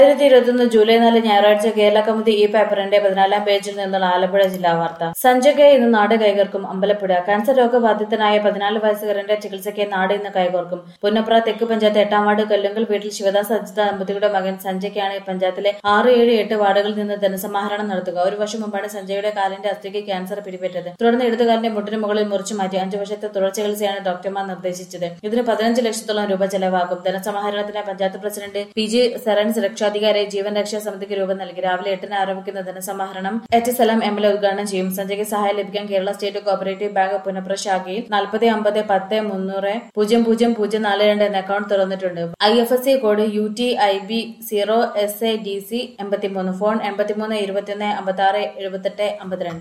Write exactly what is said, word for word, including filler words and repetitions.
രണ്ടായിരത്തി ഇരുപത്തിയൊന്ന് ജൂലൈ നാല് ഞായറാഴ്ച കേരള കൗമുദി ഈ പേപ്പറിന്റെ പതിനാലാം പേജിൽ നിന്നുള്ള ആലപ്പുഴ ജില്ലാ വാർത്ത. സഞ്ജയ്ക്ക് ഇന്ന് നാട് കൈകോർക്കും അമ്പലപ്പുഴ. കാൻസർ രോഗബാധിതനായ പതിനാല് വയസ്സുകാരന്റെ ചികിത്സയ്ക്ക് നാട് ഇന്ന് കൈകോർക്കും. പുന്നപ്ര തെക്ക് പഞ്ചായത്ത് എട്ടാം വാർഡ് കല്ലുങ്കൽ വീട്ടിൽ ശിവദാസ് അജിത ദമ്പതികളുടെ മകൻ സഞ്ജയ്ക്കാണ് പഞ്ചായത്തിലെ ആറ് ഏഴ് എട്ട് വാർഡുകളിൽ നിന്ന് ധനസമാഹരണം നടത്തുക. ഒരു വർഷം മുമ്പാണ് സഞ്ജയുടെ കാലിന്റെ അസ്ഥിക്ക് ക്യാൻസർ പിടിപെട്ടത്. തുടർന്ന് ഇടതുകാലിന്റെ മുട്ടിന് മുകളിൽ മുറിച്ചു മാറ്റി അഞ്ചു വർഷത്തെ തുടർ ചികിത്സയാണ് ഡോക്ടർമാർ നിർദ്ദേശിച്ചത്. ഇതിന് പതിനഞ്ച് ലക്ഷത്തോളം രൂപ ചെലവാകും. ധനസമാഹരണത്തിന് panchayat president P G Sarans രക്ഷാധികാരി ജീവൻ രക്ഷാ സമിതിക്ക് രൂപം നൽകി. രാവിലെ എട്ടിന് ആരംഭിക്കുന്ന ധനസമാഹരണം H Salam M L A ഉദ്ഘാടനം ചെയ്യും. സഞ്ജയ്ക്ക് സഹായം ലഭിക്കാൻ Kerala state cooperative bank Punnapra ശാഖയിൽ നാൽപ്പത് അമ്പത് പത്ത് മുന്നൂറ് പൂജ്യം പൂജ്യം പൂജ്യം നാല് രണ്ട് എന്ന അക്കൌണ്ട് തുറന്നിട്ടുണ്ട്. I F S C code U T I B zero S A D C എൺപത്തിമൂന്ന്. ഫോൺ എൺപത്തിമൂന്ന് ഇരുപത്തിയൊന്ന് അമ്പത്തി ആറ് എഴുപത്തെട്ട് അമ്പത്തിരണ്ട്.